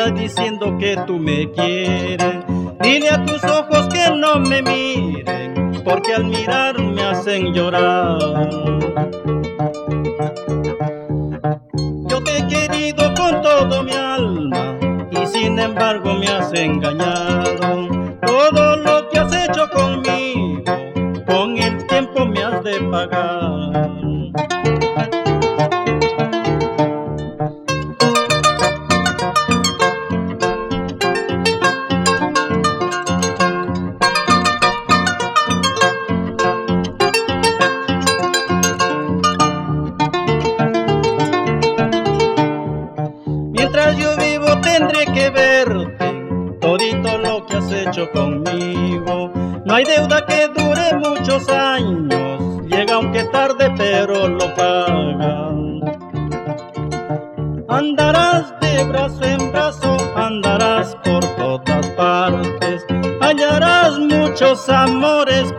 estás diciendo que tú me quieres. Dile a tus ojos que no me miren, porque al mirar me hacen llorar. Yo te he querido con todo mi alma y sin embargo me has engañado. Todo lo que has hecho conmigo, con el tiempo me has de pagar. Mientras yo vivo tendré que verte, todito lo que has hecho conmigo. No hay deuda que dure muchos años, llega aunque tarde pero lo pagan. Andarás de brazo en brazo, andarás por todas partes, hallarás muchos amores,